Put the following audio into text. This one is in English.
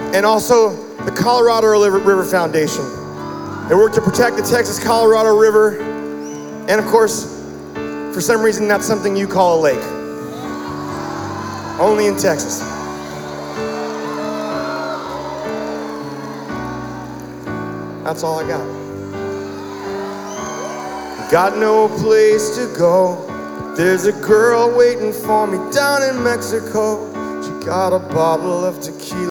and also the Colorado River Foundation. They work to protect the Texas-Colorado River, and of course, for some reason, that's something you call a lake. Only in Texas. That's all I got. Got no place to go. There's a girl waiting for me down in Mexico. She got a bottle of tequila.